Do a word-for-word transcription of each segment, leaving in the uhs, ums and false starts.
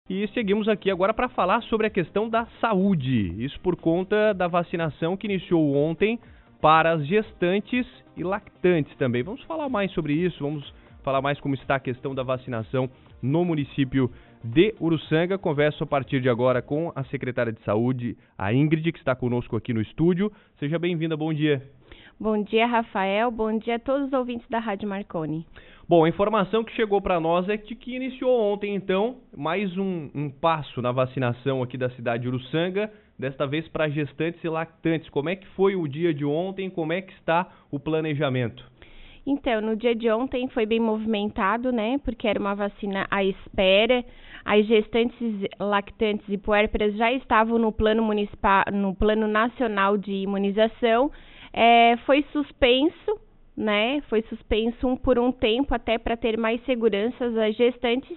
E seguimos aqui agora para falar sobre a questão da saúde. Isso por conta da vacinação que iniciou ontem para as gestantes e lactantes também. Vamos falar mais sobre isso, vamos falar mais como está a questão da vacinação no município de Uruçanga. Converso a partir de agora com a secretária de saúde, a Ingrid, que está conosco aqui no estúdio. Seja bem-vinda, bom dia. Bom dia, Rafael. Bom dia a todos os ouvintes da Rádio Marconi. Bom, a informação que chegou para nós é de que iniciou ontem, então, mais um, um passo na vacinação aqui da cidade de Uruçanga, desta vez para gestantes e lactantes. Como é que foi o dia de ontem? Como é que está o planejamento? Então, no dia de ontem foi bem movimentado, né? Porque era uma vacina à espera. As gestantes, lactantes e puérperas já estavam no plano municipal, no plano nacional de imunização. É, foi suspenso, né? Foi suspenso um, por um tempo até para ter mais segurança as gestantes.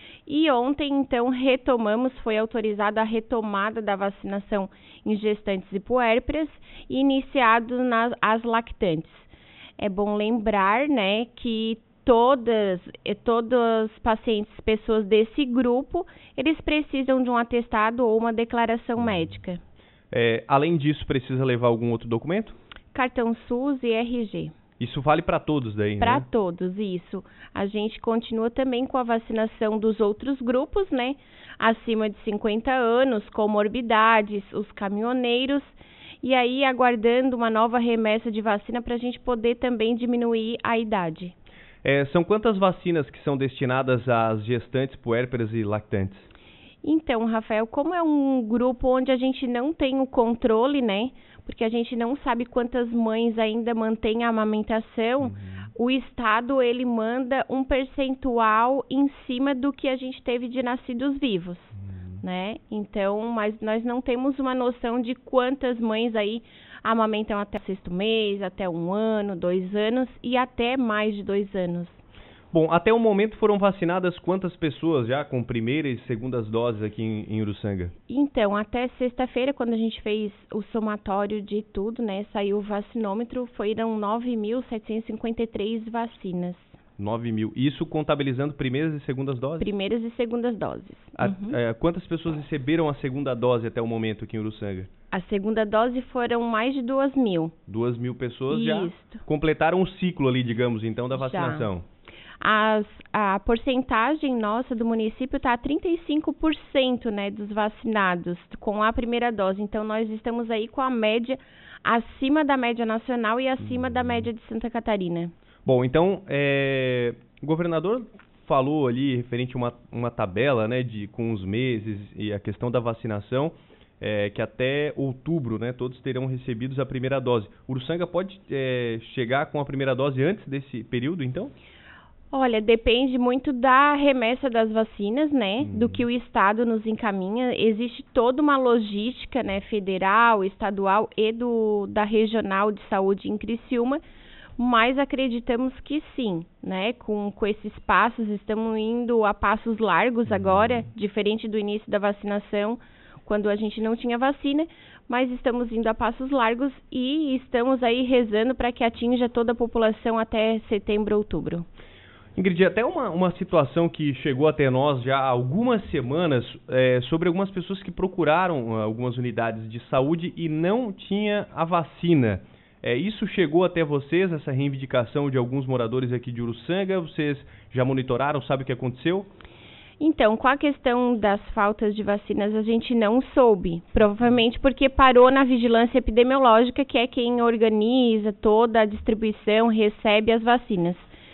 E ontem, então, retomamos, foi autorizada a retomada da vacinação em gestantes e puérperas e iniciado nas as lactantes. É bom lembrar, né, que todas, todos os pacientes, pessoas desse grupo, eles precisam de um atestado ou uma declaração médica. É, além disso, precisa levar algum outro documento? Cartão SUS e R G. Isso vale para todos daí, Para né? todos, isso. A gente continua também com a vacinação dos outros grupos, né? Acima de cinquenta anos, comorbidades, os caminhoneiros. E aí, aguardando uma nova remessa de vacina para a gente poder também diminuir a idade. É, são quantas vacinas que são destinadas às gestantes, puérperas e lactantes? Então, Rafael, como é um grupo onde a gente não tem o controle, né? Porque a gente não sabe quantas mães ainda mantêm a amamentação, uhum. O Estado, ele manda um percentual em cima do que a gente teve de nascidos vivos, uhum. né? Então, mas nós não temos uma noção de quantas mães aí amamentam até o sexto mês, até um ano, dois anos e até mais de dois anos. Bom, até o momento foram vacinadas quantas pessoas já com primeira e segundas doses aqui em, em Uruçanga? Então, até sexta-feira, quando a gente fez o somatório de tudo, né, saiu o vacinômetro, foram nove mil setecentos e cinquenta e três vacinas. nove mil. Isso contabilizando primeiras e segundas doses? Primeiras e segundas doses. A, uhum. é, quantas pessoas receberam a segunda dose até o momento aqui em Uruçanga? A segunda dose foram mais de duas mil. Duas mil pessoas Isso. já completaram o ciclo ali, digamos, então, da vacinação. Já. As, a porcentagem nossa do município está a trinta e cinco por cento, né, dos vacinados com a primeira dose. Então, nós estamos aí com a média acima da média nacional e acima hum. da média de Santa Catarina. Bom, então, é, o governador falou ali, referente a uma, uma tabela, né, de, com os meses e a questão da vacinação, é, que até outubro, né, todos terão recebido a primeira dose. Uruçanga pode é, chegar com a primeira dose antes desse período, então? Olha, depende muito da remessa das vacinas, né, hum. do que o Estado nos encaminha. Existe toda uma logística, né, federal, estadual e do, da regional de saúde em Criciúma, mas acreditamos que sim, né, com, com esses passos, estamos indo a passos largos agora, hum. diferente do início da vacinação, quando a gente não tinha vacina, mas estamos indo a passos largos e estamos aí rezando para que atinja toda a população até setembro, outubro. Ingrid, até uma, uma situação que chegou até nós já há algumas semanas é, sobre algumas pessoas que procuraram uh, algumas unidades de saúde e não tinha a vacina. É, isso chegou até vocês, essa reivindicação de alguns moradores aqui de Uruçanga? Vocês já monitoraram, sabe o que aconteceu? Então, com a questão das faltas de vacinas, a gente não soube. Provavelmente porque parou na vigilância epidemiológica, que é quem organiza toda a distribuição, recebe as vacinas.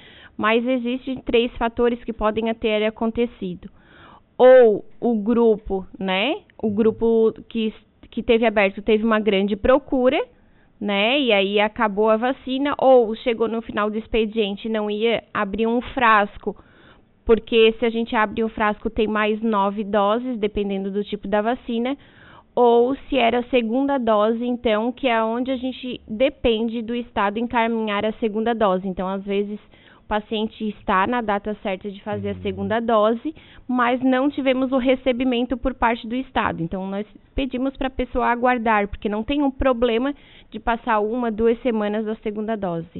Mas existem três fatores que podem ter acontecido. Ou o grupo, né? O grupo que, que teve aberto teve uma grande procura, né? E aí acabou a vacina. Ou chegou no final do expediente e não ia abrir um frasco. Porque se a gente abre um frasco tem mais nove doses, dependendo do tipo da vacina. Ou se era a segunda dose, então, que é onde a gente depende do Estado encaminhar a segunda dose. Então, às vezes, o paciente está na data certa de fazer a segunda dose, mas não tivemos o recebimento por parte do Estado. Então, nós pedimos para a pessoa aguardar, porque não tem um problema de passar uma, duas semanas da segunda dose.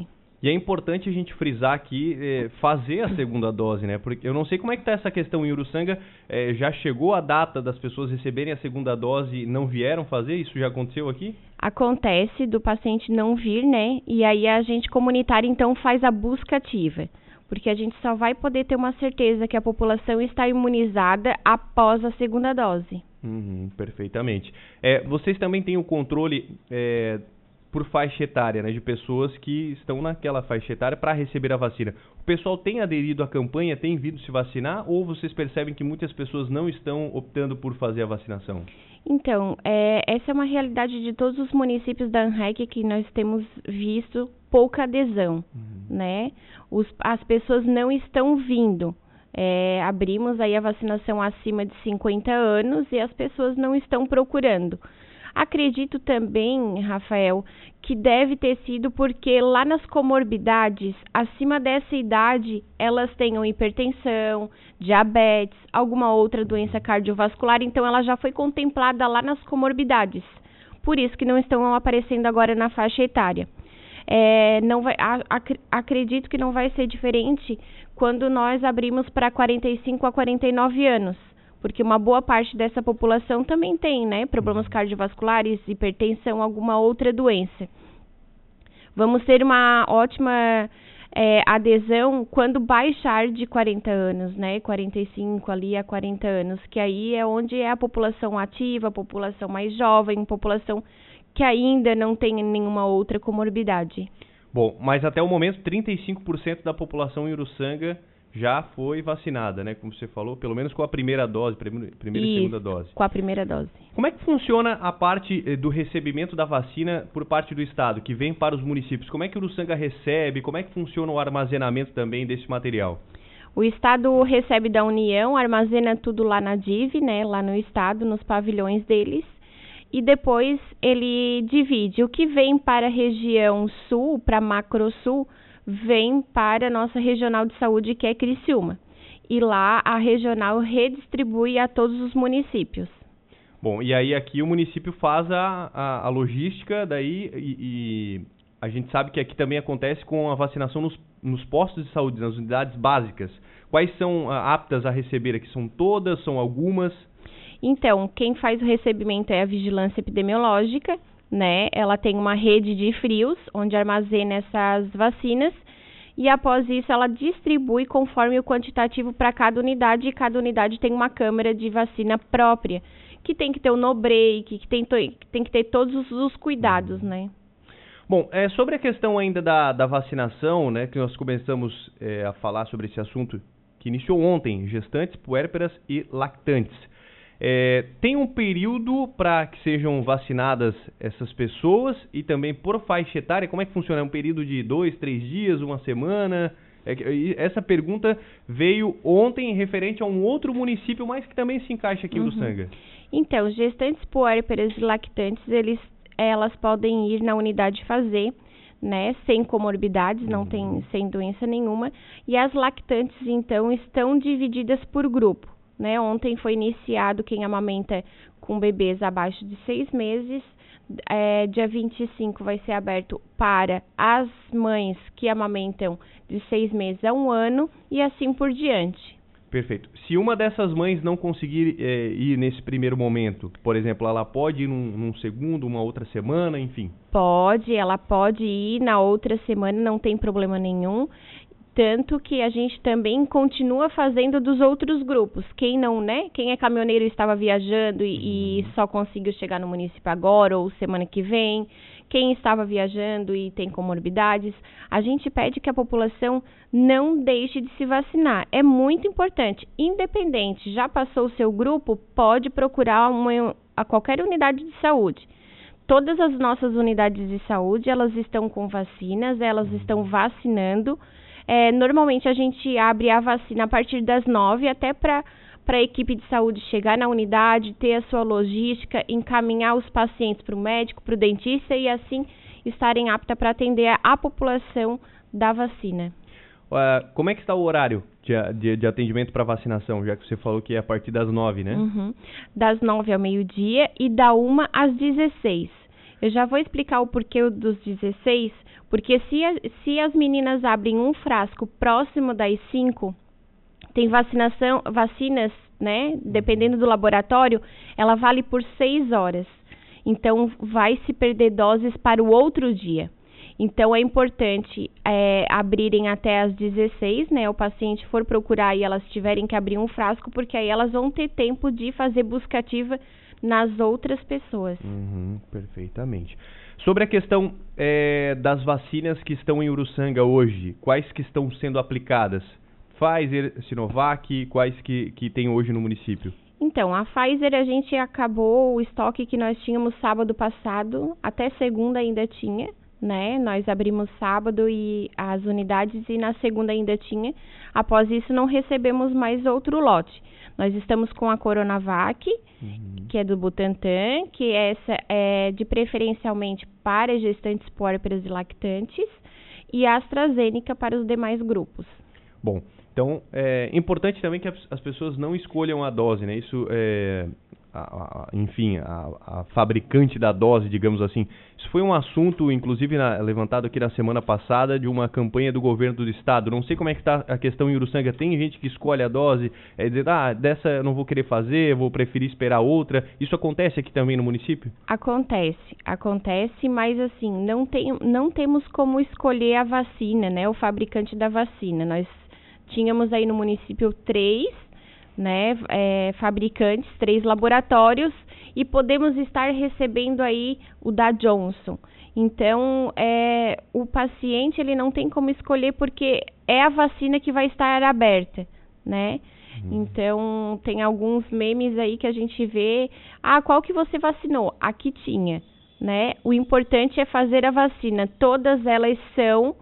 E é importante a gente frisar aqui, eh, fazer a segunda dose, né? Porque eu não sei como é que está essa questão em Uruçanga. Eh, já chegou a data das pessoas receberem a segunda dose e não vieram fazer? Isso já aconteceu aqui? Acontece do paciente não vir, né? E aí a gente comunitária, então, faz a busca ativa. Porque a gente só vai poder ter uma certeza que a população está imunizada após a segunda dose. Uhum, perfeitamente. É, vocês também têm o controle... É, por faixa etária, né, de pessoas que estão naquela faixa etária para receber a vacina. O pessoal tem aderido à campanha, tem vindo se vacinar, ou vocês percebem que muitas pessoas não estão optando por fazer a vacinação? Então, é, essa é uma realidade de todos os municípios da ANREC que nós temos visto pouca adesão, uhum. né? Os, as pessoas não estão vindo. É, abrimos aí a vacinação acima de cinquenta anos e as pessoas não estão procurando. Acredito também, Rafael, que deve ter sido porque lá nas comorbidades, acima dessa idade, elas tenham hipertensão, diabetes, alguma outra doença cardiovascular, então ela já foi contemplada lá nas comorbidades. Por isso que não estão aparecendo agora na faixa etária. É, não vai, ac- acredito que não vai ser diferente quando nós abrimos para quarenta e cinco a quarenta e nove anos. Porque uma boa parte dessa população também tem, né, problemas cardiovasculares, hipertensão, alguma outra doença. Vamos ter uma ótima é, adesão quando baixar de quarenta anos, né, quarenta e cinco ali a quarenta anos, que aí é onde é a população ativa, a população mais jovem, população que ainda não tem nenhuma outra comorbidade. Bom, mas até o momento trinta e cinco por cento da população em Uruçanga já foi vacinada, né? Como você falou, pelo menos com a primeira dose, primeira, primeira e segunda dose. Com a primeira dose. Como é que funciona a parte eh, do recebimento da vacina por parte do Estado, que vem para os municípios? Como é que o Uruçanga recebe? Como é que funciona o armazenamento também desse material? O Estado recebe da União, armazena tudo lá na D I V, né? Lá no Estado, nos pavilhões deles. E depois ele divide. O que vem para a região sul, para a Macro-Sul, vem para a nossa regional de saúde, que é Criciúma. E lá a regional redistribui a todos os municípios. Bom, e aí aqui o município faz a, a, a logística, daí e, e a gente sabe que aqui também acontece com a vacinação nos, nos postos de saúde, nas unidades básicas. Quais são a, aptas a receber aqui? São todas? São algumas? Então, quem faz o recebimento é a vigilância epidemiológica, né? Ela tem uma rede de frios, onde armazena essas vacinas, e após isso ela distribui conforme o quantitativo para cada unidade, e cada unidade tem uma câmara de vacina própria, que tem que ter o no-break, que tem, que tem que ter todos os, os cuidados, né? Bom, é, sobre a questão ainda da, da vacinação, né, que nós começamos é, a falar sobre esse assunto, que iniciou ontem, gestantes, puérperas e lactantes. É, tem um período para que sejam vacinadas essas pessoas e também por faixa etária? Como é que funciona? É um período de dois, três dias, uma semana? É, essa pergunta veio ontem referente a um outro município, mas que também se encaixa aqui em Uruçanga. Uhum. Então, gestantes, puérperas e lactantes, eles, elas podem ir na unidade fazer, né, sem comorbidades, não tem, sem doença nenhuma. E as lactantes, então, estão divididas por grupo. Né, ontem foi iniciado quem amamenta com bebês abaixo de seis meses. É, dia vinte e cinco vai ser aberto para as mães que amamentam de seis meses a um ano e assim por diante. Perfeito. Se uma dessas mães não conseguir é, ir nesse primeiro momento, por exemplo, ela pode ir num, num segundo, uma outra semana, enfim? Pode, ela pode ir na outra semana, não tem problema nenhum. Tanto que a gente também continua fazendo dos outros grupos. Quem não, né? Quem é caminhoneiro e estava viajando e, e só conseguiu chegar no município agora ou semana que vem. Quem estava viajando e tem comorbidades. A gente pede que a população não deixe de se vacinar. É muito importante. Independente, já passou o seu grupo, pode procurar uma, a qualquer unidade de saúde. Todas as nossas unidades de saúde, elas estão com vacinas, elas estão vacinando. É, normalmente a gente abre a vacina a partir das nove, até para para a equipe de saúde chegar na unidade, ter a sua logística, encaminhar os pacientes para o médico, para o dentista e assim estarem aptas para atender a, a população da vacina. Uh, como é que está o horário de, de, de atendimento para vacinação, já que você falou que é a partir das nove, né? Uhum. Das nove ao meio-dia e da uma às dezesseis. Eu já vou explicar o porquê dos dezesseis, porque se, a, se as meninas abrem um frasco próximo das cinco, tem vacinação, vacinas, né, dependendo do laboratório, ela vale por seis horas. Então, vai se perder doses para o outro dia. Então, é importante é, abrirem até as dezesseis, né? O paciente for procurar e elas tiverem que abrir um frasco, porque aí elas vão ter tempo de fazer busca ativa nas outras pessoas. Uhum, perfeitamente. Sobre a questão é, das vacinas que estão em Uruçanga hoje, quais que estão sendo aplicadas? Pfizer, Sinovac, quais que, que tem hoje no município? Então, a Pfizer, a gente acabou o estoque que nós tínhamos sábado passado, até segunda ainda tinha, né? Nós abrimos sábado e as unidades e na segunda ainda tinha. Após isso, não recebemos mais outro lote. Nós estamos com a Coronavac, uhum. que é do Butantan, que essa é de preferencialmente para gestantes puérperas e lactantes, e a AstraZeneca para os demais grupos. Bom, então é importante também que as pessoas não escolham a dose, né? Isso é... A, a, enfim, a, a fabricante da dose, digamos assim. Isso foi um assunto, inclusive, na, levantado aqui na semana passada, de uma campanha do governo do estado. Não sei como é que está a questão em Uruçanga. Tem gente que escolhe a dose, é dizer, ah, dessa eu não vou querer fazer, vou preferir esperar outra. Isso acontece aqui também no município? Acontece, acontece, mas assim, não, tem, não temos como escolher a vacina, né? O fabricante da vacina. Nós tínhamos aí no município três, né, é, fabricantes, três laboratórios, e podemos estar recebendo aí o da Johnson. Então, é, o paciente ele não tem como escolher porque é a vacina que vai estar aberta, né? Uhum. Então, tem alguns memes aí que a gente vê, ah, qual que você vacinou? Aqui tinha, né? O importante é fazer a vacina. Todas elas são...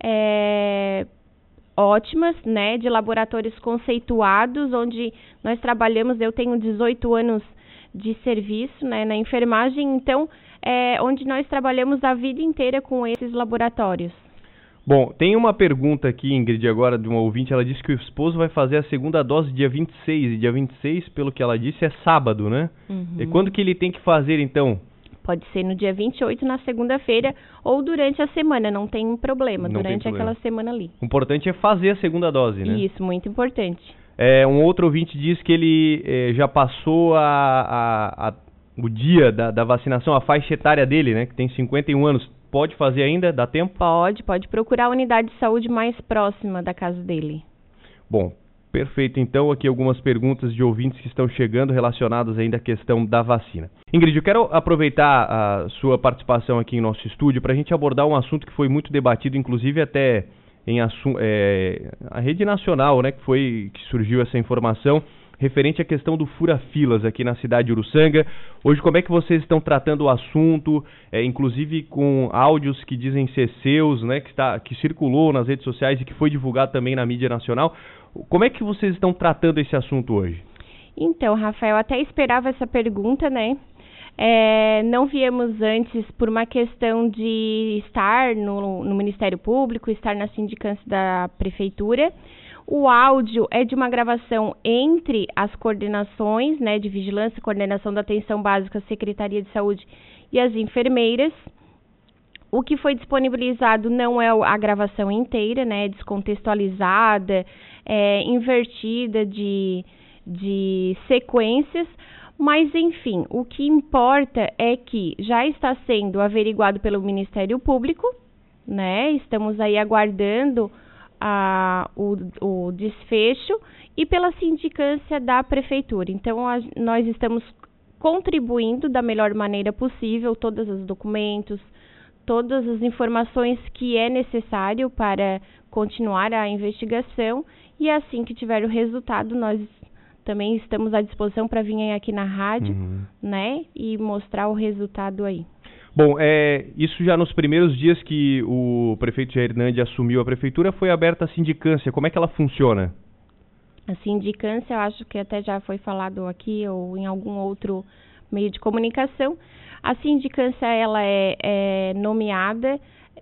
É, ótimas, né, de laboratórios conceituados, onde nós trabalhamos, eu tenho dezoito anos de serviço, né, na enfermagem, então, é onde nós trabalhamos a vida inteira com esses laboratórios. Bom, tem uma pergunta aqui, Ingrid, agora de uma ouvinte, ela disse que o esposo vai fazer a segunda dose dia vinte e seis, e dia vinte e seis, pelo que ela disse, é sábado, né? Uhum. E quando que ele tem que fazer, então? Pode ser no dia vinte e oito, na segunda-feira, ou durante a semana, não tem problema, não durante tem problema. aquela semana ali. O importante é fazer a segunda dose, né? Isso, muito importante. É, um outro ouvinte diz que ele é, já passou a, a, a, o dia da, da vacinação, a faixa etária dele, né? Que tem cinquenta e um anos. Pode fazer ainda? Dá tempo? Pode, pode procurar a unidade de saúde mais próxima da casa dele. Bom, perfeito. Então, aqui algumas perguntas de ouvintes que estão chegando relacionadas ainda à questão da vacina. Ingrid, eu quero aproveitar a sua participação aqui em nosso estúdio para a gente abordar um assunto que foi muito debatido, inclusive até em assu- é, a rede nacional, né, que foi que surgiu essa informação referente à questão do fura-filas aqui na cidade de Uruçanga. Hoje, como é que vocês estão tratando o assunto, é, inclusive com áudios que dizem ser seus, né, que, está, que circulou nas redes sociais e que foi divulgado também na mídia nacional. Como é que vocês estão tratando esse assunto hoje? Então, Rafael, até esperava essa pergunta, né? É, não viemos antes por uma questão de estar no, no Ministério Público, estar na sindicância da Prefeitura. O áudio é de uma gravação entre as coordenações, né, de vigilância, coordenação da atenção básica, Secretaria de Saúde e as enfermeiras. O que foi disponibilizado não é a gravação inteira, né, é descontextualizada, é invertida de, de sequências, mas enfim, o que importa é que já está sendo averiguado pelo Ministério Público, né, estamos aí aguardando a, o, o desfecho, e pela sindicância da Prefeitura. Então, a, nós estamos contribuindo da melhor maneira possível, todos os documentos, todas as informações que é necessário para continuar a investigação, e assim que tiver o resultado, nós também estamos à disposição para vir aqui na rádio, uhum. né, e mostrar o resultado aí. Bom, é, isso já nos primeiros dias que o prefeito Jair Nandi assumiu a prefeitura, foi aberta a sindicância. Como é que ela funciona? A sindicância, eu acho que até já foi falado aqui ou em algum outro meio de comunicação. A sindicância, ela é, é nomeada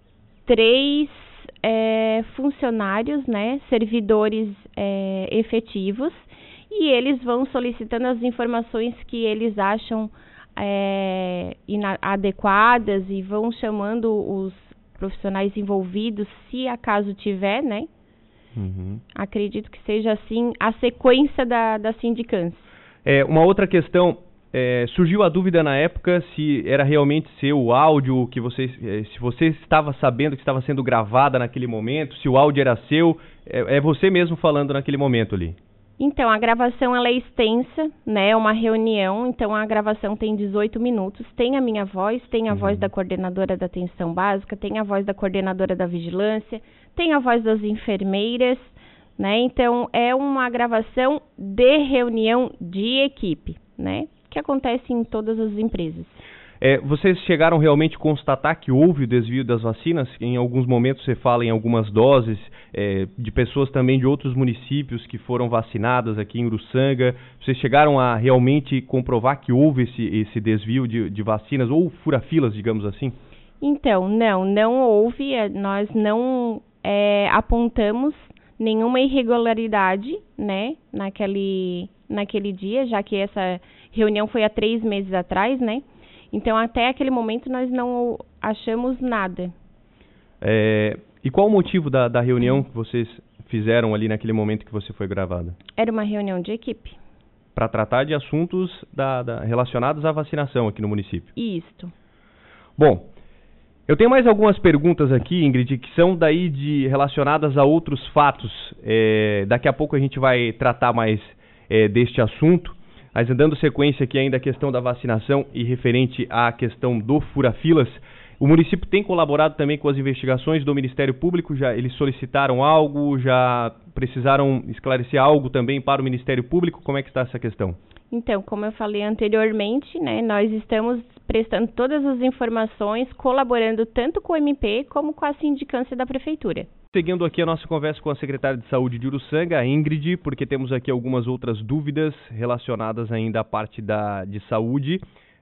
três é, funcionários, né, servidores é, efetivos, e eles vão solicitando as informações que eles acham é, inadequadas e vão chamando os profissionais envolvidos, se acaso tiver, né? Uhum. Acredito que seja, assim, a sequência da, da sindicância. É, uma outra questão, é, surgiu a dúvida na época se era realmente seu o áudio, que você, se você estava sabendo que estava sendo gravada naquele momento, se o áudio era seu, é, é você mesmo falando naquele momento ali. Então, a gravação ela é extensa, né? É uma reunião, então a gravação tem dezoito minutos. Tem a minha voz, tem a uhum. voz da coordenadora da atenção básica, tem a voz da coordenadora da vigilância, tem a voz das enfermeiras, né? Então, é uma gravação de reunião de equipe, né? Que acontece em todas as empresas. É, vocês chegaram realmente a constatar que houve o desvio das vacinas? Em alguns momentos você fala em algumas doses é, de pessoas também de outros municípios que foram vacinadas aqui em Uruçanga. Vocês chegaram a realmente comprovar que houve esse, esse desvio de, de vacinas ou fura-filas, digamos assim? Então, não, não houve. Nós não é, apontamos nenhuma irregularidade, né, naquele, naquele dia, já que essa reunião foi há três meses atrás, né? Então, até aquele momento, nós não achamos nada. É, e qual o motivo da, da reunião que vocês fizeram ali naquele momento que você foi gravada? Era uma reunião de equipe. Para tratar de assuntos da, da, relacionados à vacinação aqui no município. Isso. Bom, eu tenho mais algumas perguntas aqui, Ingrid, que são daí de, relacionadas a outros fatos. É, daqui a pouco a gente vai tratar mais é, deste assunto. Mas dando sequência aqui ainda à questão da vacinação e referente à questão do fura-filas, o município tem colaborado também com as investigações do Ministério Público, já eles solicitaram algo, já precisaram esclarecer algo também para o Ministério Público, como é que está essa questão? Então, como eu falei anteriormente, né, nós estamos prestando todas as informações, colaborando tanto com o M P como com a sindicância da Prefeitura. Seguindo aqui a nossa conversa com a secretária de Saúde de Uruçanga, a Ingrid, porque temos aqui algumas outras dúvidas relacionadas ainda à parte da, de saúde.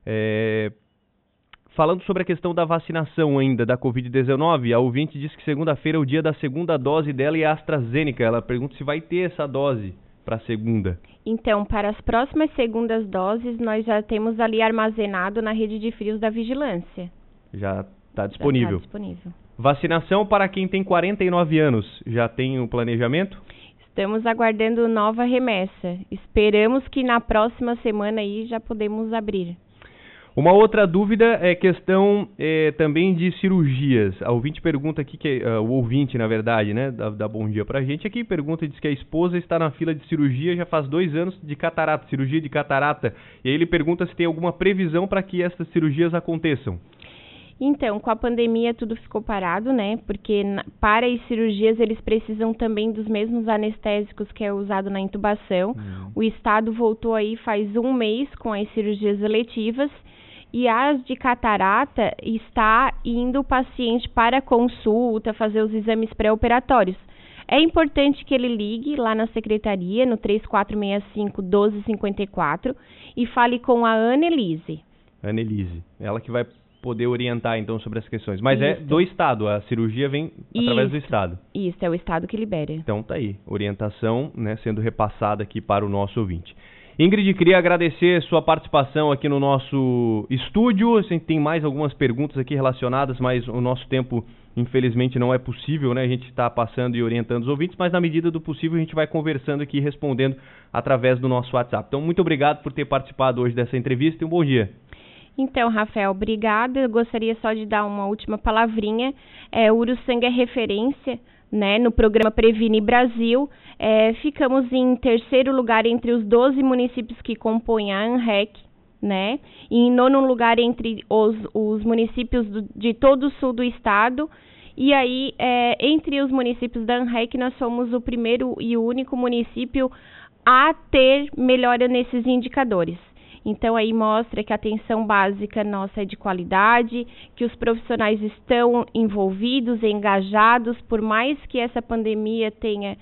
É, falando sobre a questão da vacinação ainda da covid dezenove, a ouvinte diz que segunda-feira é o dia da segunda dose dela e a AstraZeneca. Ela pergunta se vai ter essa dose para a segunda. Então, para as próximas segundas doses, nós já temos ali armazenado na rede de frios da vigilância. Já está disponível. Já está disponível. Vacinação para quem tem quarenta e nove anos, já tem o planejamento? Estamos aguardando nova remessa. Esperamos que na próxima semana aí já podemos abrir. Uma outra dúvida é questão é, também de cirurgias. A ouvinte pergunta aqui, que, uh, o ouvinte na verdade, né, dá, dá bom dia pra gente aqui, pergunta, diz que a esposa está na fila de cirurgia já faz dois anos de catarata, cirurgia de catarata. E aí ele pergunta se tem alguma previsão para que essas cirurgias aconteçam. Então, com a pandemia tudo ficou parado, né? Porque na, para as cirurgias eles precisam também dos mesmos anestésicos que é usado na intubação. Uhum. O Estado voltou aí faz um mês com as cirurgias eletivas e as de catarata está indo o paciente para consulta, fazer os exames pré-operatórios. É importante que ele ligue lá na secretaria, no três quatro seis cinco, um dois cinco quatro e fale com a Annelise. Annelise, ela que vai poder orientar, então, sobre as questões. Mas Isso. É do Estado, a cirurgia vem através Isso. do Estado. Isso, é o Estado que libera. Então, tá aí, orientação, né, sendo repassada aqui para o nosso ouvinte. Ingrid, queria agradecer sua participação aqui no nosso estúdio. A gente tem mais algumas perguntas aqui relacionadas, mas o nosso tempo, infelizmente, não é possível, né? A gente está passando e orientando os ouvintes, mas na medida do possível a gente vai conversando aqui e respondendo através do nosso WhatsApp. Então, muito obrigado por ter participado hoje dessa entrevista e um bom dia. Então, Rafael, obrigada. Eu gostaria só de dar uma última palavrinha. É, Uruçanga é referência, né, no programa Previne Brasil. É, ficamos em terceiro lugar entre os doze municípios que compõem a ANREC, né, e em nono lugar entre os, os municípios do, de todo o sul do estado. E aí, é, entre os municípios da ANREC, nós somos o primeiro e o único município a ter melhora nesses indicadores. Então, aí mostra que a atenção básica nossa é de qualidade, que os profissionais estão envolvidos, engajados, por mais que essa pandemia tenha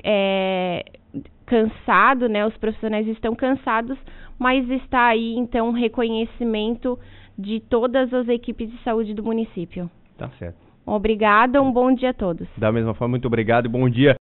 é, cansado, né? Os profissionais estão cansados, mas está aí, então, um reconhecimento de todas as equipes de saúde do município. Tá certo. Obrigada, um bom dia a todos. Da mesma forma, muito obrigado e bom dia.